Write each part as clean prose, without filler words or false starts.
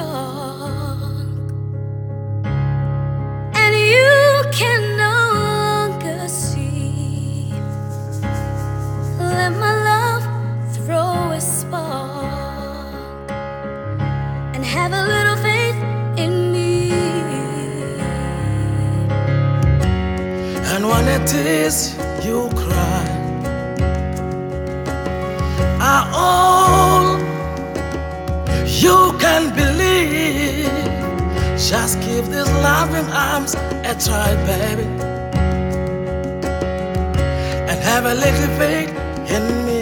spark, and you can no longer see. Let my love throw a spark and have a little faith in me. And when it is you cry, are all you can believe. Just give these loving arms a try, baby, and have a little faith in me.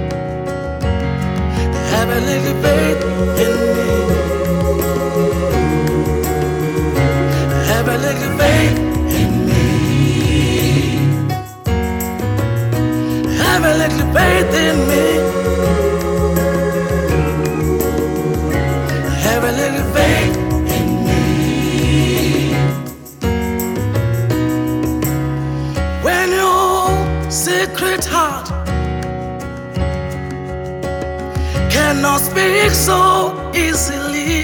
Have a little faith in me. Have a little faith in me. Have a little faith in me. Have a little faith in me. When your secret heart cannot speak so easily,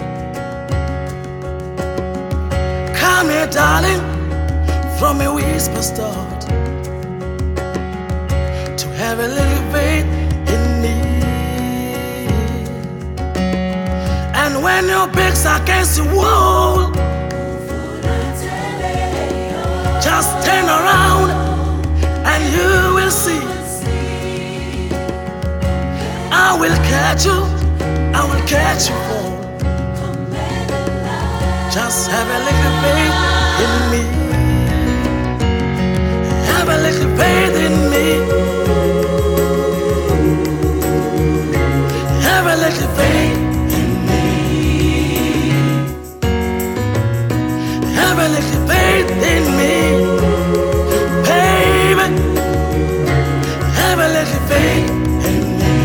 come here, darling, from a whisper start to have a little faith in me. And when your back's against the wall, just turn around and you will see. I will catch you, I will catch you all. Just have a little faith in me. Have a little faith in me. Have a little faith in me. Have a little faith in me, baby. Have a little faith in me.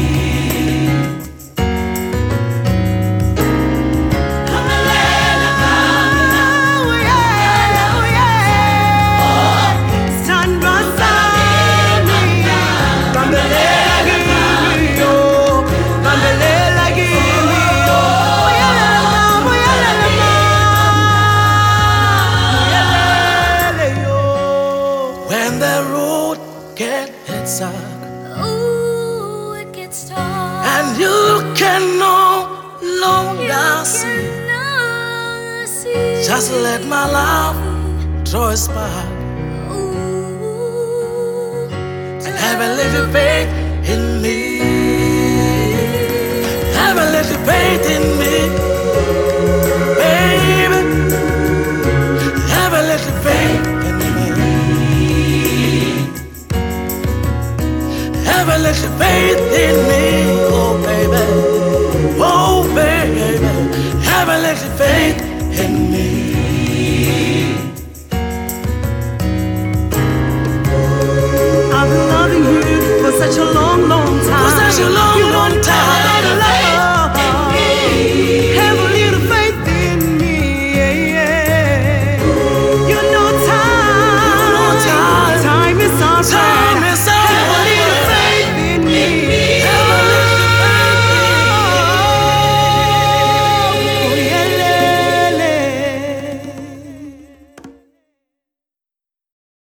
When the road gets dark, Ooh, it gets dark, and you can no longer see, just let my love throw a spark Ooh, and have a little faith in me. Have a little faith in me, baby. Have a little faith in me. Have a little faith in me, oh baby, oh baby. Have a little faith in me.